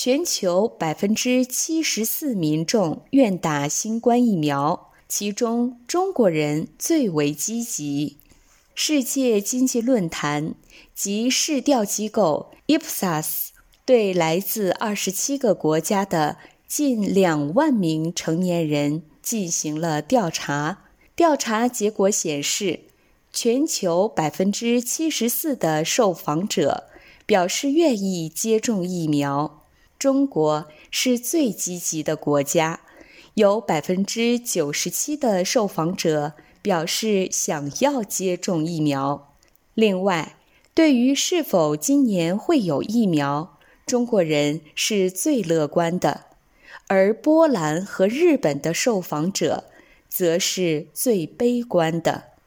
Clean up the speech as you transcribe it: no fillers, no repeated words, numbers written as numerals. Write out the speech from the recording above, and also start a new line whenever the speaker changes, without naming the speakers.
全球74%民众愿打新冠疫苗，其中中国人最为积极。世界经济论坛及市调机构 Ipsos 对来自27个国家的近2万名成年人进行了调查，调查结果显示，全球74%的受访者表示愿意接种疫苗。中国是最积极的国家，有97%的受访者表示想要接种疫苗。另外，对于是否今年会有疫苗，中国人是最乐观的，而波兰和日本的受访者则是最悲观的。